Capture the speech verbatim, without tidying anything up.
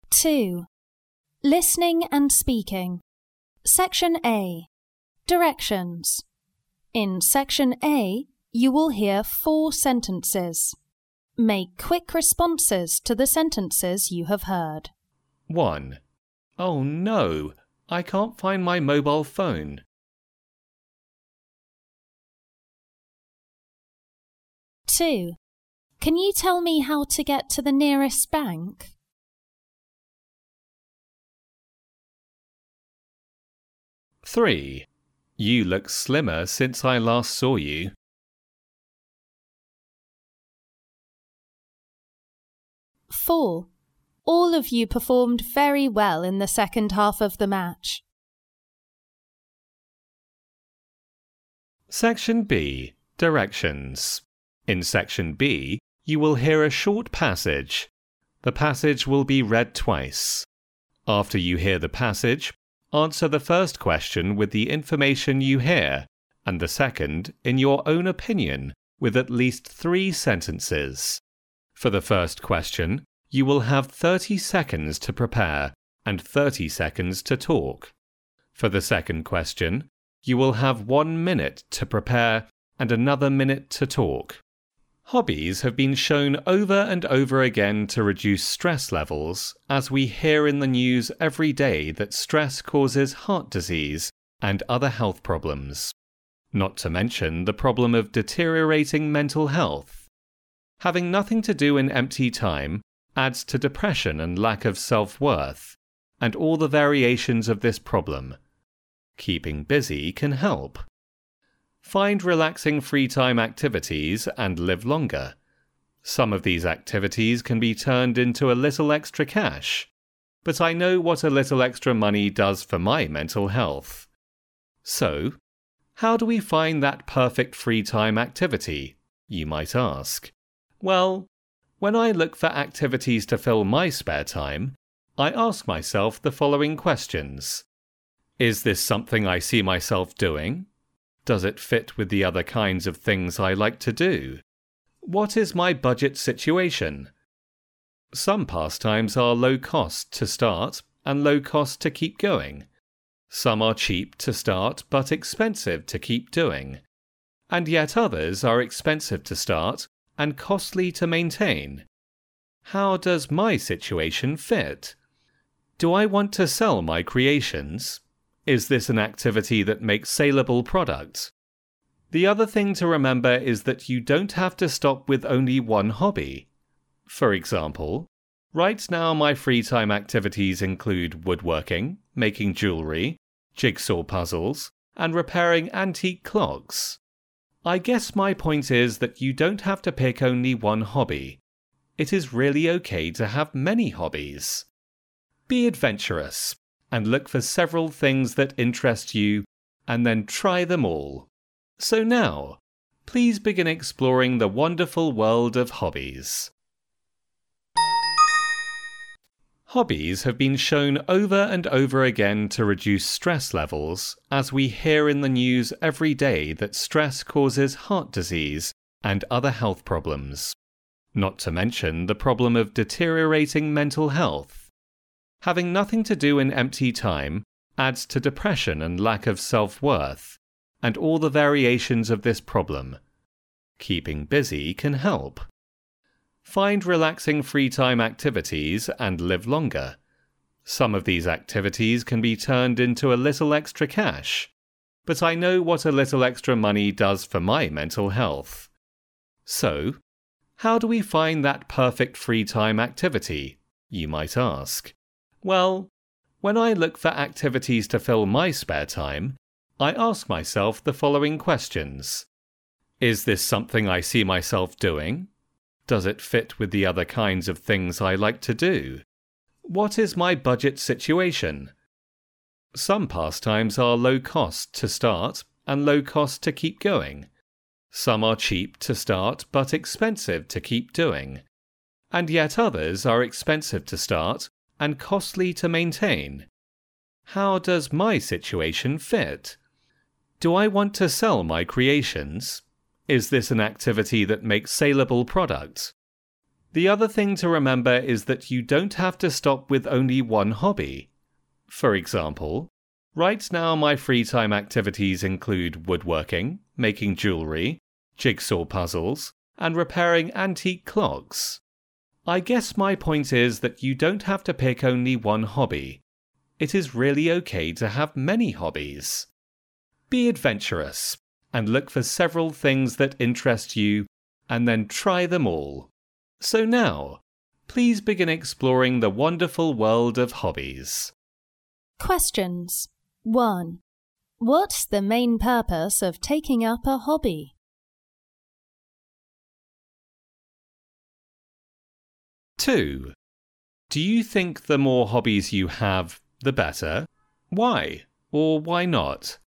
two. Listening and speaking. Section A. Directions. In Section A, you will hear four sentences. Make quick responses to the sentences you have heard. one. Oh no, I can't find my mobile phone. two. Can you tell me how to get to the nearest bank? three. You look slimmer since I last saw you. four. All of you performed very well in the second half of the match. Section B. Directions. In Section B, you will hear a short passage. The passage will be read twice. After you hear the passage, answer the first question with the information you hear, and the second in your own opinion, with at least three sentences. For the first question, you will have thirty seconds to prepare and thirty seconds to talk. For the second question, you will have one minute to prepare and another minute to talk. Hobbies have been shown over and over again to reduce stress levels, as we hear in the news every day that stress causes heart disease and other health problems. Not to mention the problem of deteriorating mental health. Having nothing to do in empty time adds to depression and lack of self-worth, and all the variations of this problem. Keeping busy can help. Find relaxing free time activities and live longer. Some of these activities can be turned into a little extra cash, but I know what a little extra money does for my mental health. So, how do we find that perfect free time activity, you might ask? Well, when I look for activities to fill my spare time, I ask myself the following questions. Is this something I see myself doing? Does it fit with the other kinds of things I like to do? What is my budget situation? Some pastimes are low cost to start and low cost to keep going. Some are cheap to start but expensive to keep doing. And yet others are expensive to start and costly to maintain. How does my situation fit? Do I want to sell my creations? Is this an activity that makes saleable products? The other thing to remember is that you don't have to stop with only one hobby. For example, right now my free time activities include woodworking, making jewellery, jigsaw puzzles, and repairing antique clocks. I guess my point is that you don't have to pick only one hobby. It is really okay to have many hobbies. Be adventurous and look for several things that interest you and then try them all. So now, please begin exploring the wonderful world of hobbies. Hobbies have been shown over and over again to reduce stress levels, as we hear in the news every day that stress causes heart disease and other health problems. Not to mention the problem of deteriorating mental health. Having nothing to do in empty time adds to depression and lack of self-worth, and all the variations of this problem. Keeping busy can help. Find relaxing free time activities and live longer. Some of these activities can be turned into a little extra cash, but I know what a little extra money does for my mental health. So, how do we find that perfect free time activity, you might ask? Well, when I look for activities to fill my spare time, I ask myself the following questions. Is this something I see myself doing? Does it fit with the other kinds of things I like to do? What is my budget situation? Some pastimes are low cost to start and low cost to keep going. Some are cheap to start but expensive to keep doing. And yet others are expensive to start and costly to maintain. How does my situation fit? Do I want to sell my creations? Is this an activity that makes saleable products? The other thing to remember is that you don't have to stop with only one hobby. For example, right now my free time activities include woodworking, making jewellery, jigsaw puzzles, and repairing antique clocks. I guess my point is that you don't have to pick only one hobby. It is really okay to have many hobbies. Be adventurous and look for several things that interest you and then try them all. So now, please begin exploring the wonderful world of hobbies. Questions. one. What's the main purpose of taking up a hobby? two. Do you think the more hobbies you have, the better? Why or why not?